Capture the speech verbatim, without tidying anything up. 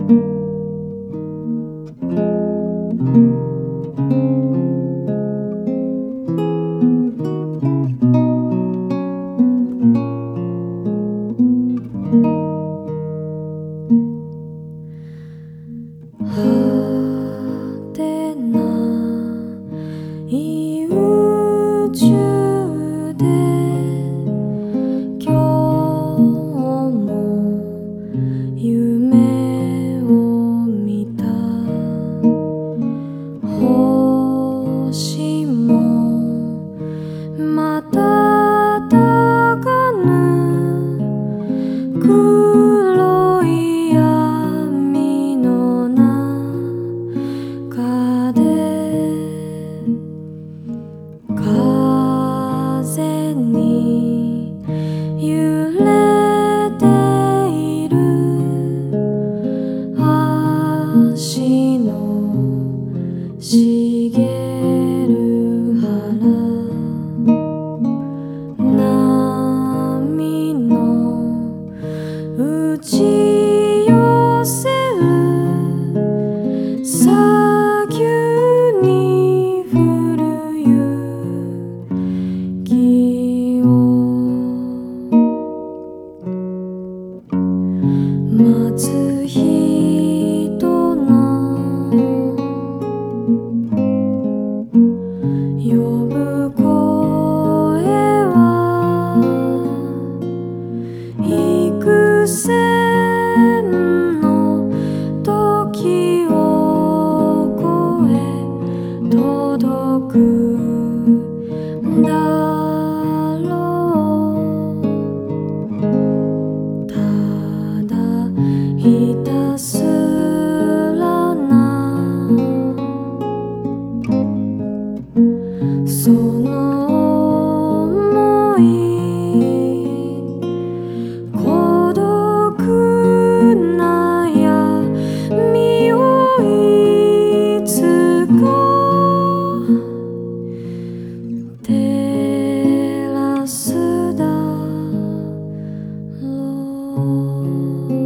果てない宇宙で今日も夢を見た星も瞬かぬ黒い闇の中で風に揺れている足の茂る原波の打ち寄せる砂丘に降る雪を待つ人の呼ぶ声は幾千の時を越え届くんだろう。ただひたすらなその想い孤独な闇をいつか照らすだろう。